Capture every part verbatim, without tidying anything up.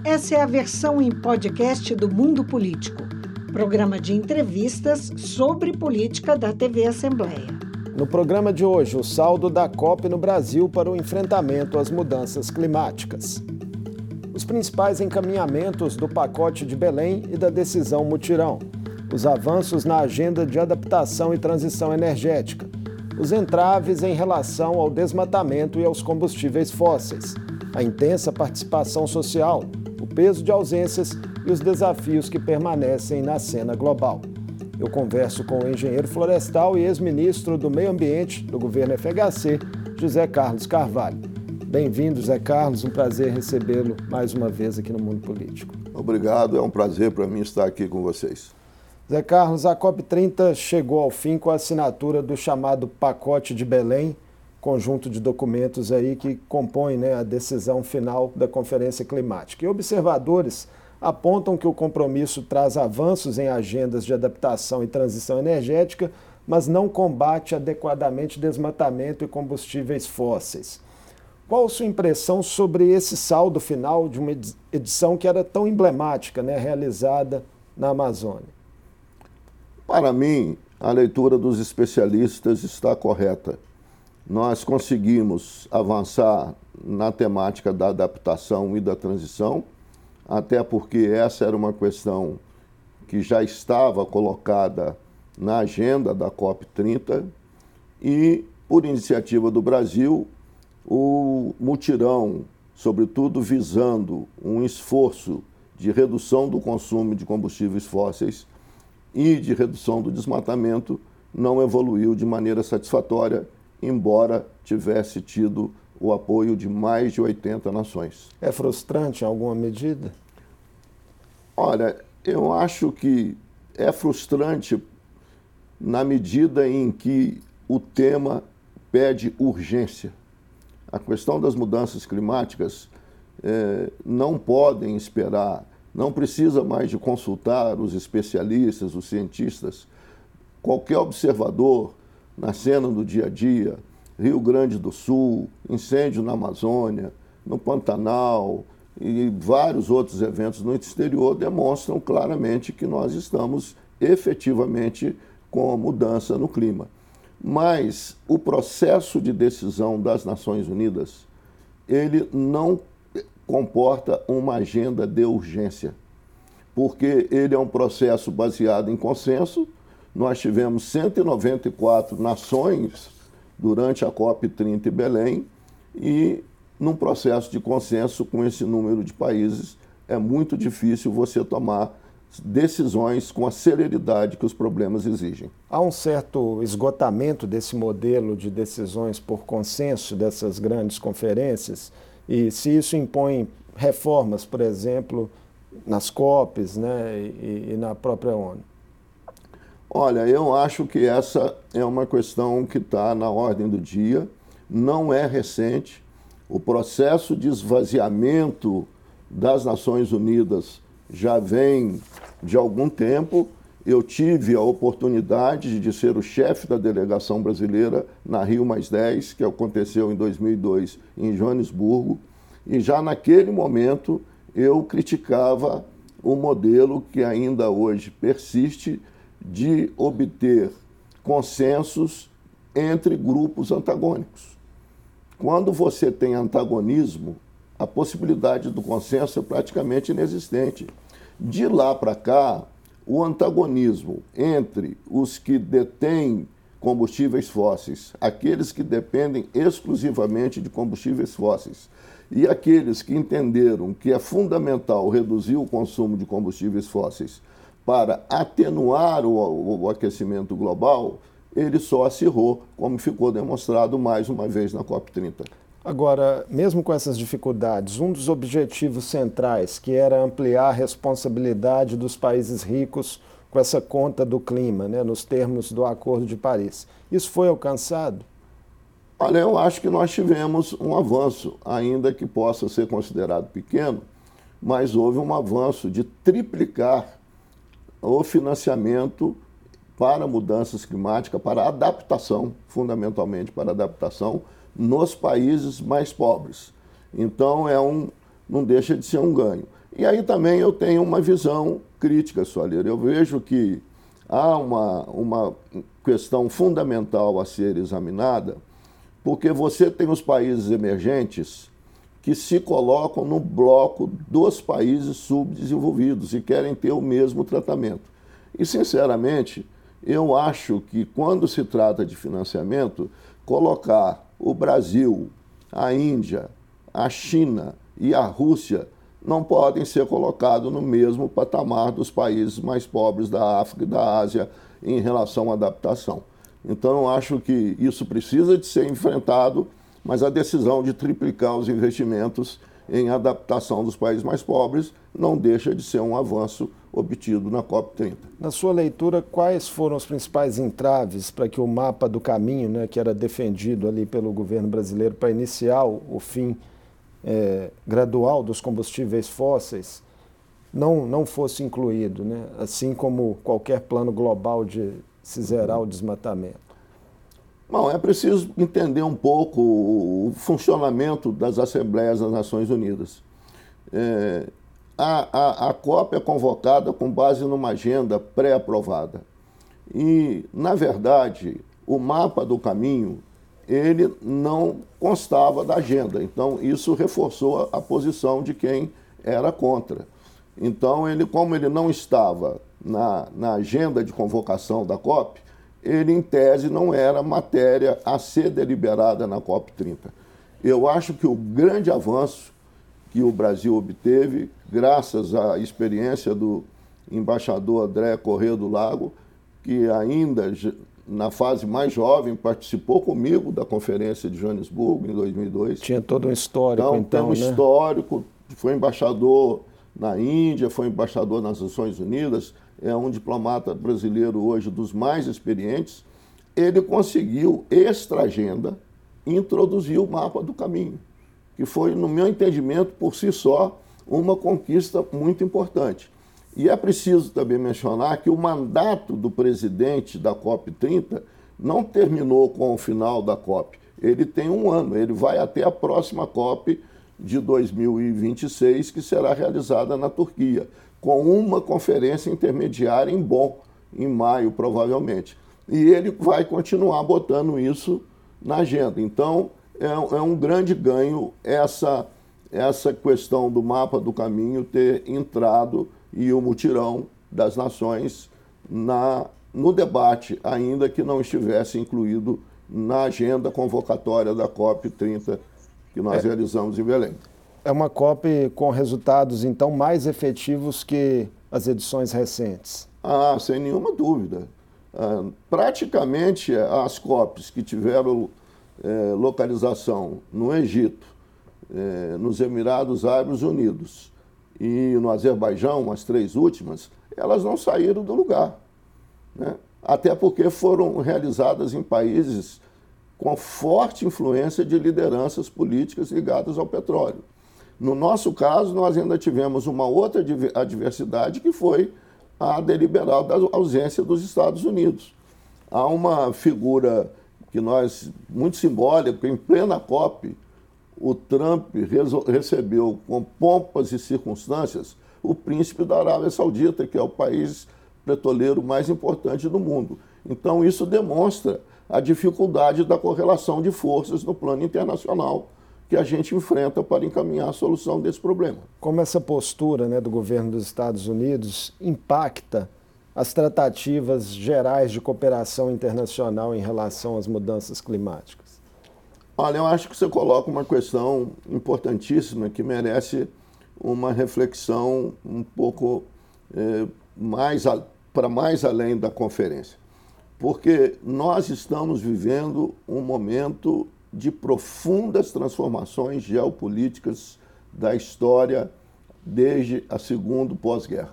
Essa é a versão em podcast do Mundo Político, programa de entrevistas sobre política da T V Assembleia. No programa de hoje, o saldo da COP no Brasil para o enfrentamento às mudanças climáticas. Os principais encaminhamentos do pacote de Belém e da decisão Mutirão. Os avanços na agenda de adaptação e transição energética. Os entraves em relação ao desmatamento e aos combustíveis fósseis. A intensa participação social, o peso de ausências e os desafios que permanecem na cena global. Eu converso com o engenheiro florestal e ex-ministro do Meio Ambiente do governo F H C, José Carlos Carvalho. Bem-vindo, José Carlos, um prazer recebê-lo mais uma vez aqui no Mundo Político. Obrigado, é um prazer para mim estar aqui com vocês. Zé Carlos, a COP trinta chegou ao fim com a assinatura do chamado Pacote de Belém, conjunto de documentos aí que compõem, né, a decisão final da Conferência Climática. E observadores apontam que o compromisso traz avanços em agendas de adaptação e transição energética, mas não combate adequadamente desmatamento e combustíveis fósseis. Qual a sua impressão sobre esse saldo final de uma edição que era tão emblemática, né, realizada na Amazônia? Para mim, a leitura dos especialistas está correta. Nós conseguimos avançar na temática da adaptação e da transição, até porque essa era uma questão que já estava colocada na agenda da COP trinta e, por iniciativa do Brasil, o mutirão, sobretudo visando um esforço de redução do consumo de combustíveis fósseis e de redução do desmatamento, não evoluiu de maneira satisfatória, embora tivesse tido o apoio de mais de oitenta nações. É frustrante em alguma medida? Olha, eu acho que é frustrante na medida em que o tema pede urgência. A questão das mudanças climáticas eh, não podem esperar, não precisa mais de consultar os especialistas, os cientistas. Qualquer observador na cena do dia a dia, Rio Grande do Sul, incêndio na Amazônia, no Pantanal e vários outros eventos no exterior demonstram claramente que nós estamos efetivamente com a mudança no clima. Mas o processo de decisão das Nações Unidas, ele não comporta uma agenda de urgência, porque ele é um processo baseado em consenso. Nós tivemos cento e noventa e quatro nações durante a COP trinta em Belém e, num processo de consenso com esse número de países, é muito difícil você tomar decisões com a celeridade que os problemas exigem. Há um certo esgotamento desse modelo de decisões por consenso dessas grandes conferências e se isso impõe reformas, por exemplo, nas COPs, né, e, e na própria ONU. Olha, eu acho que essa é uma questão que está na ordem do dia, não é recente. O processo de esvaziamento das Nações Unidas já vem de algum tempo. Eu tive a oportunidade de ser o chefe da delegação brasileira na Rio mais dez, que aconteceu em dois mil e dois em Joanesburgo, e já naquele momento eu criticava o modelo que ainda hoje persiste de obter consensos entre grupos antagônicos. Quando você tem antagonismo, a possibilidade do consenso é praticamente inexistente. De lá para cá, o antagonismo entre os que detêm combustíveis fósseis, aqueles que dependem exclusivamente de combustíveis fósseis, e aqueles que entenderam que é fundamental reduzir o consumo de combustíveis fósseis para atenuar o, o aquecimento global, ele só acirrou, como ficou demonstrado mais uma vez na COP trinta. Agora, mesmo com essas dificuldades, um dos objetivos centrais, que era ampliar a responsabilidade dos países ricos com essa conta do clima, né, nos termos do Acordo de Paris, isso foi alcançado? Olha, eu acho que nós tivemos um avanço, ainda que possa ser considerado pequeno, mas houve um avanço de triplicar o financiamento para mudanças climáticas, para adaptação, fundamentalmente para adaptação, nos países mais pobres. Então, é um, não deixa de ser um ganho. E aí também eu tenho uma visão crítica, Soalheiro. Eu vejo que há uma, uma questão fundamental a ser examinada, porque você tem os países emergentes que se colocam no bloco dos países subdesenvolvidos e querem ter o mesmo tratamento. E, sinceramente, eu acho que quando se trata de financiamento, colocar o Brasil, a Índia, a China e a Rússia não podem ser colocados no mesmo patamar dos países mais pobres da África e da Ásia em relação à adaptação. Então, eu acho que isso precisa de ser enfrentado, mas a decisão de triplicar os investimentos em adaptação dos países mais pobres não deixa de ser um avanço obtido na COP trinta. Na sua leitura, quais foram os principais entraves para que o mapa do caminho, né, que era defendido ali pelo governo brasileiro para iniciar o, o fim é, gradual dos combustíveis fósseis, não, não fosse incluído, né, assim como qualquer plano global de se zerar o desmatamento? Bom, é preciso entender um pouco o funcionamento das Assembleias das Nações Unidas. É, a, a, a COP é convocada com base numa agenda pré-aprovada. E, na verdade, o mapa do caminho, ele não constava da agenda. Então, isso reforçou a, a posição de quem era contra. Então, ele, como ele não estava na, na agenda de convocação da COP, ele, em tese, não era matéria a ser deliberada na COP trinta. Eu acho que o grande avanço que o Brasil obteve, graças à experiência do embaixador André Corrêa do Lago, que ainda na fase mais jovem participou comigo da Conferência de Joanesburgo, em dois mil e dois. Tinha todo um histórico, então, então, tem um né? histórico, foi embaixador na Índia, foi embaixador nas Nações Unidas, é um diplomata brasileiro hoje dos mais experientes. Ele conseguiu, extra-agenda, introduzir o mapa do caminho, que foi, no meu entendimento, por si só, uma conquista muito importante. E é preciso também mencionar que o mandato do presidente da COP trinta não terminou com o final da COP. Ele tem um ano, ele vai até a próxima COP de dois mil e vinte e seis, que será realizada na Turquia, com uma conferência intermediária em Bonn, em maio, provavelmente. E ele vai continuar botando isso na agenda. Então, é, é um grande ganho essa, essa questão do mapa do caminho ter entrado e o mutirão das nações na, no debate, ainda que não estivesse incluído na agenda convocatória da COP trinta que nós é. realizamos em Belém. É uma COP com resultados, então, mais efetivos que as edições recentes? Ah, sem nenhuma dúvida. Ah, praticamente as COPs que tiveram eh, localização no Egito, eh, nos Emirados Árabes Unidos e no Azerbaijão, as três últimas, elas não saíram do lugar, né? Até porque foram realizadas em países com forte influência de lideranças políticas ligadas ao petróleo. No nosso caso, nós ainda tivemos uma outra adversidade, que foi a deliberada ausência dos Estados Unidos. Há uma figura que nós, muito simbólica, em plena COP, o Trump recebeu com pompas e circunstâncias o príncipe da Arábia Saudita, que é o país petroleiro mais importante do mundo. Então, isso demonstra a dificuldade da correlação de forças no plano internacional que a gente enfrenta para encaminhar a solução desse problema. Como essa postura, né, do governo dos Estados Unidos impacta as tratativas gerais de cooperação internacional em relação às mudanças climáticas? Olha, eu acho que você coloca uma questão importantíssima que merece uma reflexão um pouco eh, mais para mais além da conferência. Porque nós estamos vivendo um momento de profundas transformações geopolíticas da história desde a segunda pós-guerra.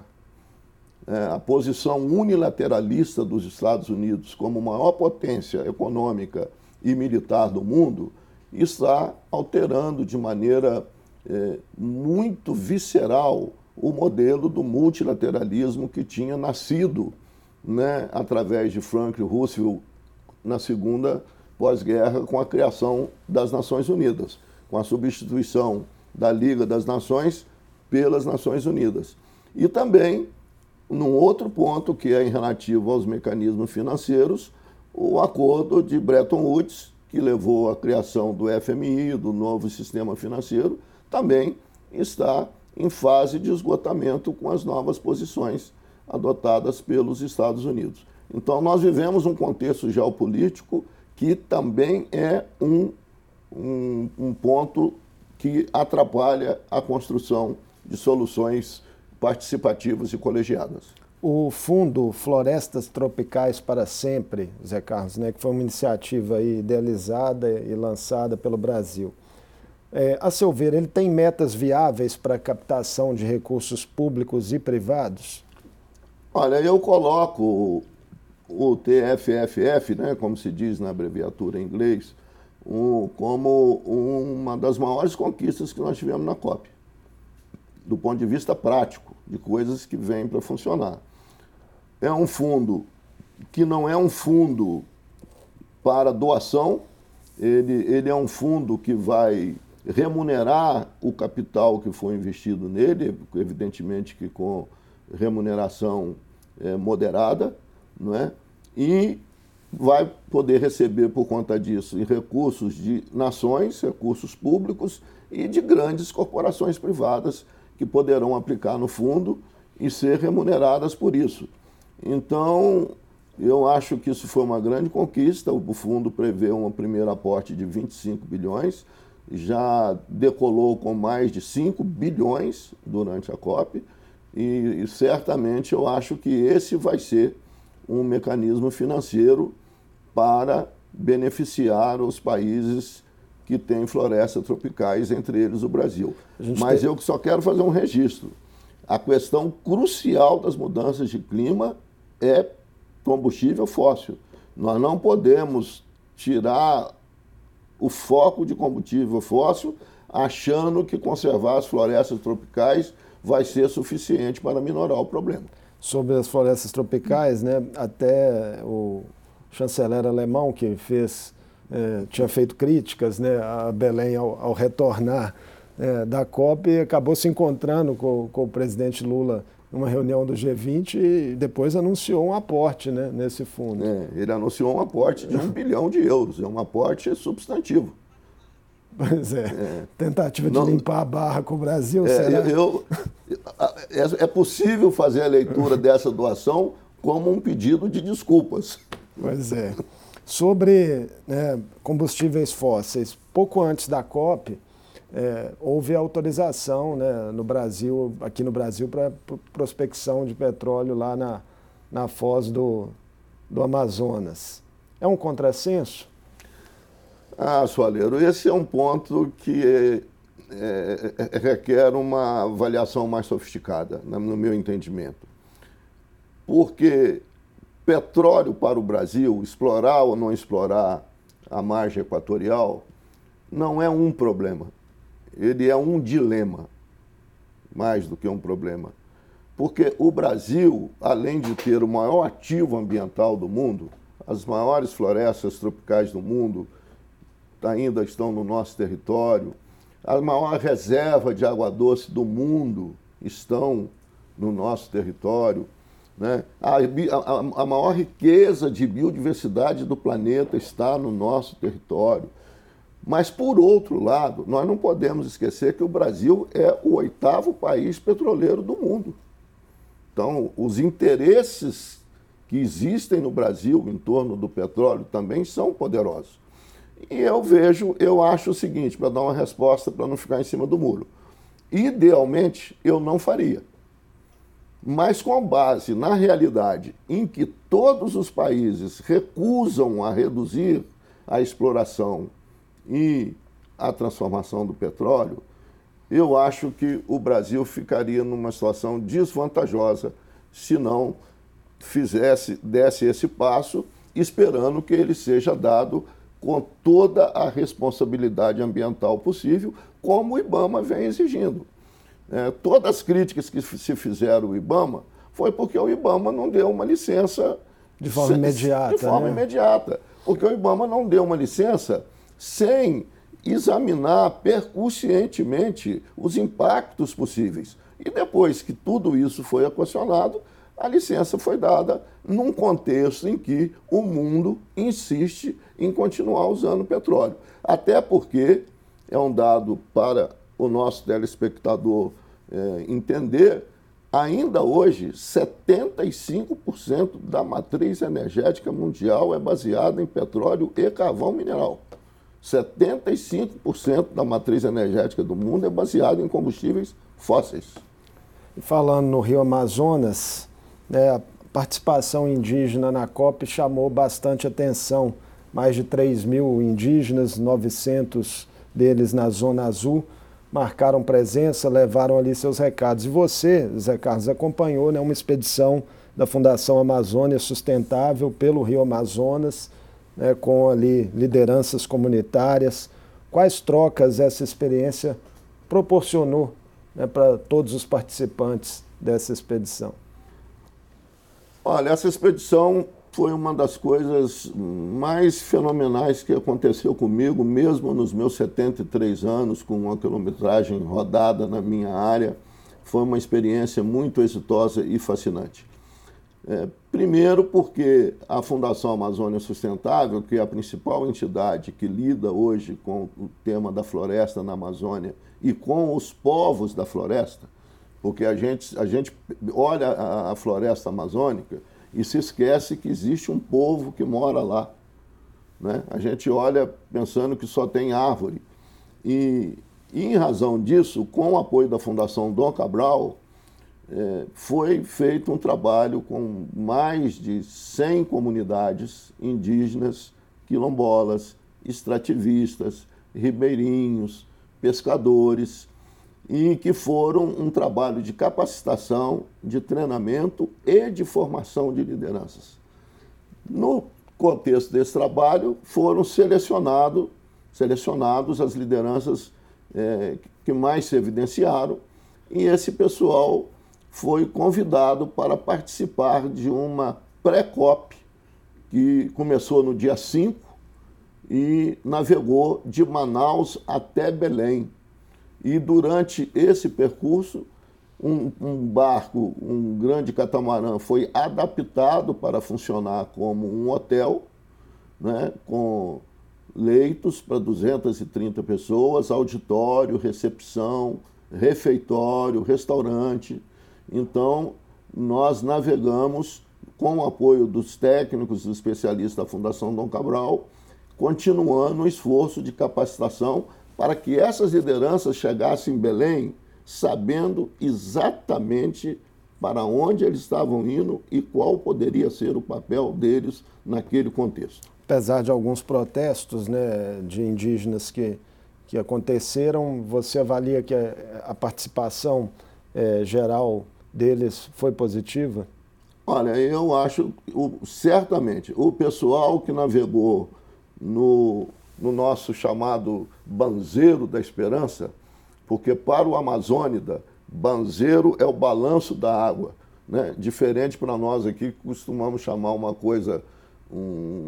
É, a posição unilateralista dos Estados Unidos como maior potência econômica e militar do mundo está alterando de maneira é, muito visceral o modelo do multilateralismo que tinha nascido, né, através de Franklin Roosevelt na segunda pós-guerra, com a criação das Nações Unidas, com a substituição da Liga das Nações pelas Nações Unidas. E também, num outro ponto, que é em relativo aos mecanismos financeiros, o acordo de Bretton Woods, que levou à criação do F M I, do novo sistema financeiro, também está em fase de esgotamento com as novas posições adotadas pelos Estados Unidos. Então, nós vivemos um contexto geopolítico que também é um, um, um ponto que atrapalha a construção de soluções participativas e colegiadas. O Fundo Florestas Tropicais para Sempre, Zé Carlos, né, que foi uma iniciativa aí idealizada e lançada pelo Brasil. É, a seu ver, ele tem metas viáveis para a captação de recursos públicos e privados? Olha, eu coloco o T F F F, né, como se diz na abreviatura em inglês, um, como uma das maiores conquistas que nós tivemos na COP, do ponto de vista prático, de coisas que vêm para funcionar. É um fundo que não é um fundo para doação, ele, ele é um fundo que vai remunerar o capital que foi investido nele, evidentemente que com remuneração é, moderada, não é? E vai poder receber por conta disso recursos de nações, recursos públicos e de grandes corporações privadas que poderão aplicar no fundo e ser remuneradas por isso. Então, eu acho que isso foi uma grande conquista. O fundo prevê um primeiro aporte de vinte e cinco bilhões, já decolou com mais de cinco bilhões durante a COP, e, e certamente eu acho que esse vai ser um mecanismo financeiro para beneficiar os países que têm florestas tropicais, entre eles o Brasil. Mas tem... eu só quero fazer um registro. A questão crucial das mudanças de clima é combustível fóssil. Nós não podemos tirar o foco de combustível fóssil achando que conservar as florestas tropicais vai ser suficiente para minorar o problema. Sobre as florestas tropicais, né, até o chanceler alemão que fez, eh, tinha feito críticas, né, a Belém ao, ao retornar eh, da COP, e acabou se encontrando com, com o presidente Lula numa reunião do G vinte e depois anunciou um aporte, né, nesse fundo. É, ele anunciou um aporte de um bilhão de euros, é um aporte substantivo. Pois é, é. Tentativa de Não, limpar a barra com o Brasil, é, será? Eu, é, é possível fazer a leitura dessa doação como um pedido de desculpas. Pois é. Sobre né, combustíveis fósseis, pouco antes da COP, é, houve autorização né, no Brasil, aqui no Brasil, para prospecção de petróleo lá na, na foz do, do Amazonas. É um contrassenso? Ah, Soaleiro, esse é um ponto que é, é, é, requer uma avaliação mais sofisticada, no meu entendimento. Porque petróleo para o Brasil, explorar ou não explorar a margem equatorial, não é um problema. Ele é um dilema, mais do que um problema. Porque o Brasil, além de ter o maior ativo ambiental do mundo, as maiores florestas tropicais do mundo ainda estão no nosso território, a maior reserva de água doce do mundo estão no nosso território, né? a, a, a maior riqueza de biodiversidade do planeta está no nosso território. Mas, por outro lado, nós não podemos esquecer que o Brasil é o oitavo país petroleiro do mundo. Então, os interesses que existem no Brasil em torno do petróleo também são poderosos. E eu vejo, eu acho o seguinte, para dar uma resposta, para não ficar em cima do muro. Idealmente, eu não faria. Mas com base na realidade em que todos os países recusam a reduzir a exploração e a transformação do petróleo, eu acho que o Brasil ficaria numa situação desvantajosa se não fizesse, desse esse passo, esperando que ele seja dado com toda a responsabilidade ambiental possível, como o IBAMA vem exigindo. É, todas as críticas que se fizeram ao IBAMA foi porque o IBAMA não deu uma licença... De forma imediata. De forma né? imediata. Porque o IBAMA não deu uma licença sem examinar percussientemente os impactos possíveis. E depois que tudo isso foi equacionado, a licença foi dada num contexto em que o mundo insiste em continuar usando petróleo. Até porque, é um dado para o nosso telespectador é, entender, ainda hoje, setenta e cinco por cento da matriz energética mundial é baseada em petróleo e carvão mineral. setenta e cinco por cento da matriz energética do mundo é baseada em combustíveis fósseis. Falando no Rio Amazonas, né, a participação indígena na COP chamou bastante atenção. Mais de três mil indígenas, novecentos deles na Zona Azul, marcaram presença, levaram ali seus recados. E você, Zé Carlos, acompanhou, né, uma expedição da Fundação Amazônia Sustentável pelo Rio Amazonas, né, com ali lideranças comunitárias. Quais trocas essa experiência proporcionou, né, para todos os participantes dessa expedição? Olha, essa expedição foi uma das coisas mais fenomenais que aconteceu comigo, mesmo nos meus setenta e três anos, com uma quilometragem rodada na minha área. Foi uma experiência muito exitosa e fascinante. É, primeiro porque a Fundação Amazônia Sustentável, que é a principal entidade que lida hoje com o tema da floresta na Amazônia e com os povos da floresta, porque a gente, a gente olha a, a floresta amazônica e se esquece que existe um povo que mora lá, né? A gente olha pensando que só tem árvore. E, e em razão disso, com o apoio da Fundação Dom Cabral, é, foi feito um trabalho com mais de cem comunidades indígenas, quilombolas, extrativistas, ribeirinhos, pescadores, e que foram um trabalho de capacitação, de treinamento e de formação de lideranças. No contexto desse trabalho, foram selecionado, selecionados as lideranças é, que mais se evidenciaram, e esse pessoal foi convidado para participar de uma pré-COP, que começou no dia cinco e navegou de Manaus até Belém. E durante esse percurso, um, um barco, um grande catamarã, foi adaptado para funcionar como um hotel, né, com leitos para duzentas e trinta pessoas, auditório, recepção, refeitório, restaurante. Então, nós navegamos com o apoio dos técnicos e especialistas da Fundação Dom Cabral, continuando o esforço de capacitação para que essas lideranças chegassem em Belém sabendo exatamente para onde eles estavam indo e qual poderia ser o papel deles naquele contexto. Apesar de alguns protestos, né, de indígenas que, que aconteceram, você avalia que a, a participação é, geral deles foi positiva? Olha, eu acho, o, certamente, o pessoal que navegou no... no nosso chamado Banzeiro da Esperança, porque para o amazônida, banzeiro é o balanço da água, né? Diferente para nós aqui, que costumamos chamar uma coisa um,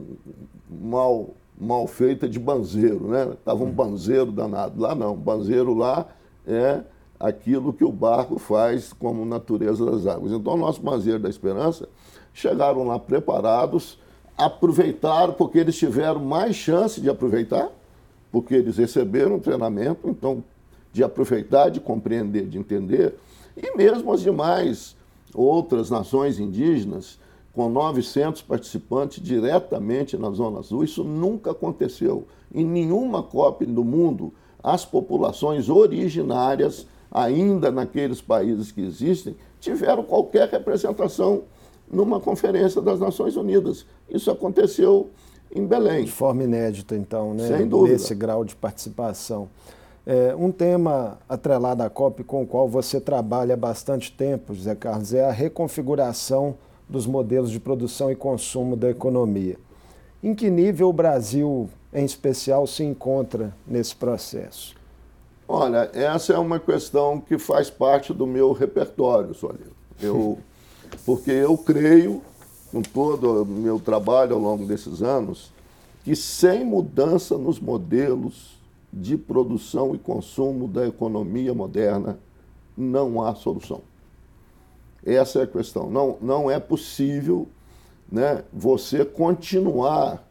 mal, mal feita de banzeiro, né? Estava um banzeiro danado. Lá não, banzeiro lá é aquilo que o barco faz como natureza das águas. Então, o nosso Banzeiro da Esperança chegaram lá preparados, aproveitaram, porque eles tiveram mais chance de aproveitar, porque eles receberam treinamento, então, de aproveitar, de compreender, de entender, e mesmo as demais outras nações indígenas, com novecentos participantes diretamente na Zona Azul, isso nunca aconteceu. Em nenhuma COP do mundo, as populações originárias, ainda naqueles países que existem, tiveram qualquer representação numa conferência das Nações Unidas. Isso aconteceu em Belém. De forma inédita, então, né? Sem dúvida. Nesse grau de participação. É, um tema atrelado à COP com o qual você trabalha há bastante tempo, José Carlos, é a reconfiguração dos modelos de produção e consumo da economia. Em que nível o Brasil, em especial, se encontra nesse processo? Olha, essa é uma questão que faz parte do meu repertório, Solino. Eu, porque eu creio, com todo o meu trabalho ao longo desses anos, que sem mudança nos modelos de produção e consumo da economia moderna, não há solução. Essa é a questão. Não, não é possível, né, você continuar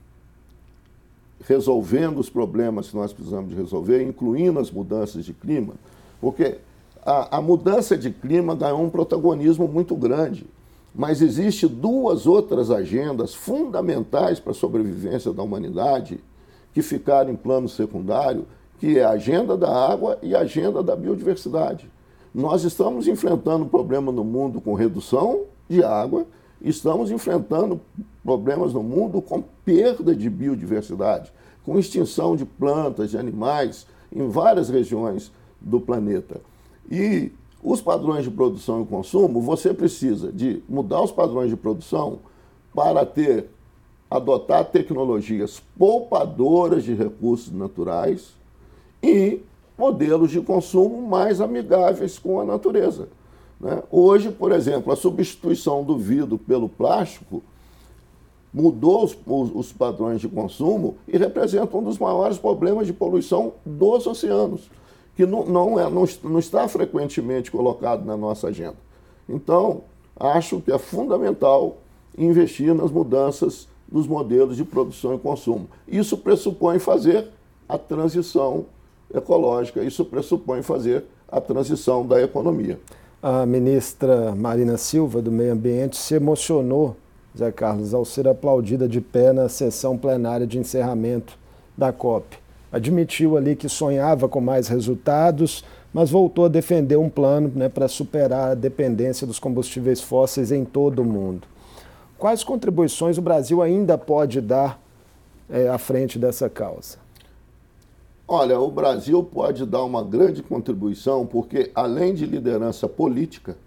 resolvendo os problemas que nós precisamos de resolver, incluindo as mudanças de clima, porque a, a mudança de clima ganhou um protagonismo muito grande, mas existem duas outras agendas fundamentais para a sobrevivência da humanidade que ficaram em plano secundário, que é a agenda da água e a agenda da biodiversidade. Nós estamos enfrentando um problema no mundo com redução de água, estamos enfrentando problemas no mundo com perda de biodiversidade, com extinção de plantas, de animais, em várias regiões do planeta. E os padrões de produção e consumo, você precisa de mudar os padrões de produção para ter, adotar tecnologias poupadoras de recursos naturais e modelos de consumo mais amigáveis com a natureza, né? Hoje, por exemplo, a substituição do vidro pelo plástico mudou os, os, os padrões de consumo e representa um dos maiores problemas de poluição dos oceanos, que não, não, é, não, não está frequentemente colocado na nossa agenda. Então, acho que é fundamental investir nas mudanças dos modelos de produção e consumo. Isso pressupõe fazer a transição ecológica, isso pressupõe fazer a transição da economia. A ministra Marina Silva, do Meio Ambiente, se emocionou, Zé Carlos, ao ser aplaudida de pé na sessão plenária de encerramento da COP. Admitiu ali que sonhava com mais resultados, mas voltou a defender um plano, né, para superar a dependência dos combustíveis fósseis em todo o mundo. Quais contribuições o Brasil ainda pode dar é, à frente dessa causa? Olha, o Brasil pode dar uma grande contribuição porque, além de liderança política,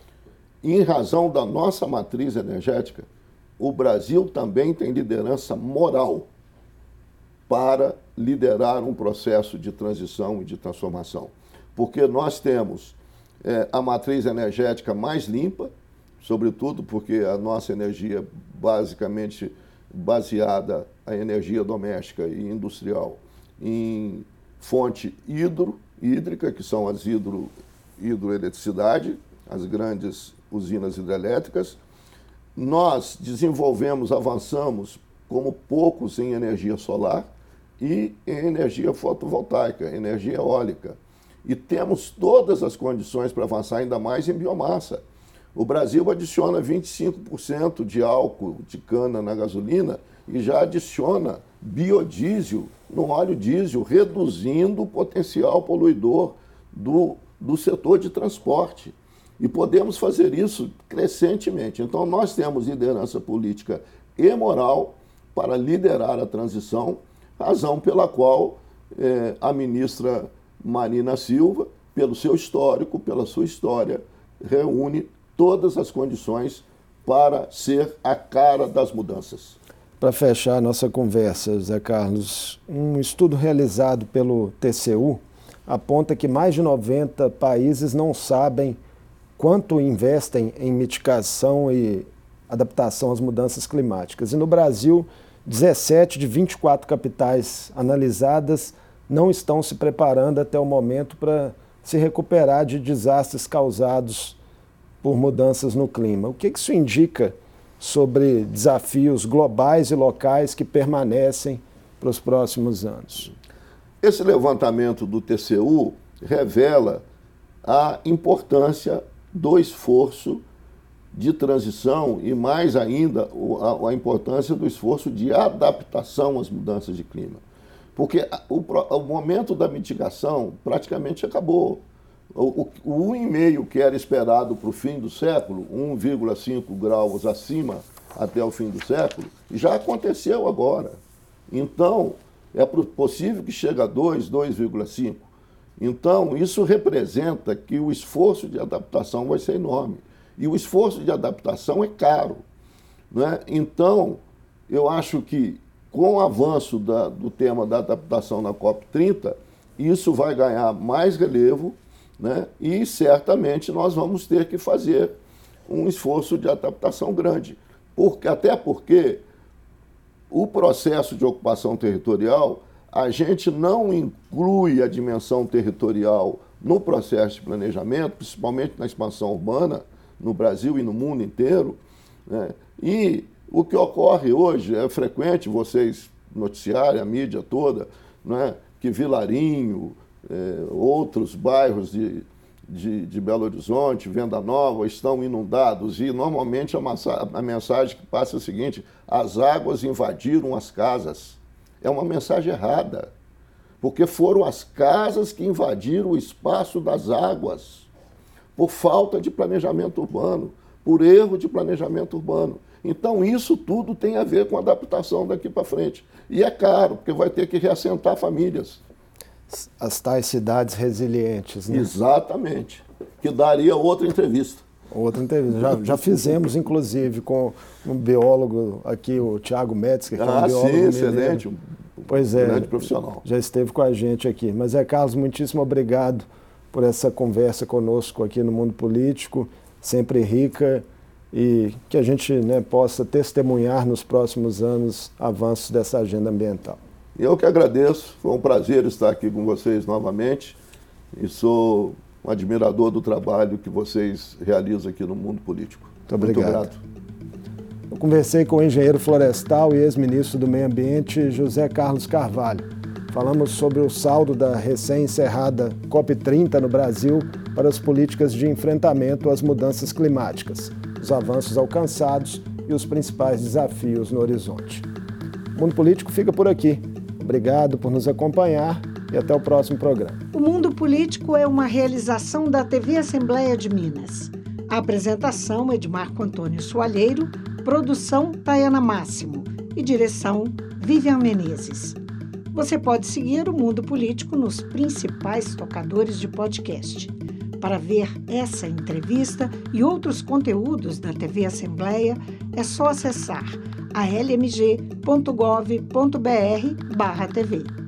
em razão da nossa matriz energética, o Brasil também tem liderança moral para liderar um processo de transição e de transformação. Porque nós temos é, a matriz energética mais limpa, sobretudo porque a nossa energia basicamente baseada, a energia doméstica e industrial, em fonte hidro, hídrica, que são as hidro, hidroeletricidade, as grandes usinas hidrelétricas. Nós desenvolvemos, avançamos como poucos em energia solar e em energia fotovoltaica, energia eólica. E temos todas as condições para avançar ainda mais em biomassa. O Brasil adiciona vinte e cinco por cento de álcool de cana na gasolina e já adiciona biodiesel no óleo diesel, reduzindo o potencial poluidor do, do setor de transporte. E podemos fazer isso crescentemente. Então, nós temos liderança política e moral para liderar a transição, razão pela qual eh, a ministra Marina Silva, pelo seu histórico, pela sua história, reúne todas as condições para ser a cara das mudanças. Para fechar a nossa conversa, Zé Carlos, um estudo realizado pelo T C U aponta que mais de noventa países não sabem quanto investem em mitigação e adaptação às mudanças climáticas. E no Brasil, dezessete de vinte e quatro capitais analisadas não estão se preparando até o momento para se recuperar de desastres causados por mudanças no clima. O que isso indica sobre desafios globais e locais que permanecem para os próximos anos? Esse levantamento do T C U revela a importância do esforço de transição e, mais ainda, a, a importância do esforço de adaptação às mudanças de clima. Porque o, o momento da mitigação praticamente acabou. O, o, o um vírgula cinco que era esperado para o fim do século, um vírgula cinco graus acima até o fim do século, já aconteceu agora. Então, é possível que chegue a dois, dois vírgula cinco. Então, isso representa que o esforço de adaptação vai ser enorme. E o esforço de adaptação é caro, né? Então, eu acho que com o avanço da, do tema da adaptação na COP trinta, isso vai ganhar mais relevo, né? E certamente nós vamos ter que fazer um esforço de adaptação grande. Porque, até porque o processo de ocupação territorial a gente não inclui a dimensão territorial no processo de planejamento, principalmente na expansão urbana, no Brasil e no mundo inteiro, né? E o que ocorre hoje, é frequente vocês noticiarem, a mídia toda, né, que Vilarinho, é, outros bairros de, de, de Belo Horizonte, Venda Nova, estão inundados e normalmente a, massa, a mensagem que passa é a seguinte: as águas invadiram as casas. É uma mensagem errada, porque foram as casas que invadiram o espaço das águas, por falta de planejamento urbano, por erro de planejamento urbano. Então, isso tudo tem a ver com adaptação daqui para frente. E é caro, porque vai ter que reassentar famílias. As tais cidades resilientes, né? Exatamente. Que daria outra entrevista. Outra entrevista. Já, já fizemos, inclusive, com um biólogo aqui, o Thiago Metzger, que ah, é um biólogo sim, excelente. Um pois é, grande profissional. Já esteve com a gente aqui. Mas é, Carlos, muitíssimo obrigado por essa conversa conosco aqui no Mundo Político, sempre rica, e que a gente, né, possa testemunhar nos próximos anos avanços dessa agenda ambiental. Eu que agradeço, foi um prazer estar aqui com vocês novamente e sou um admirador do trabalho que vocês realizam aqui no Mundo Político. Muito obrigado. Muito grato. Eu conversei com o engenheiro florestal e ex-ministro do Meio Ambiente, José Carlos Carvalho. Falamos sobre o saldo da recém-encerrada COP trinta no Brasil para as políticas de enfrentamento às mudanças climáticas, os avanços alcançados e os principais desafios no horizonte. O Mundo Político fica por aqui. Obrigado por nos acompanhar e até o próximo programa. O Mundo Político é uma realização da T V Assembleia de Minas. A apresentação é de Marco Antônio Soalheiro, produção Tayana Máximo e direção Vivian Menezes. Você pode seguir o Mundo Político nos principais tocadores de podcast. Para ver essa entrevista e outros conteúdos da T V Assembleia, é só acessar a l m g ponto gov ponto b r barra T V.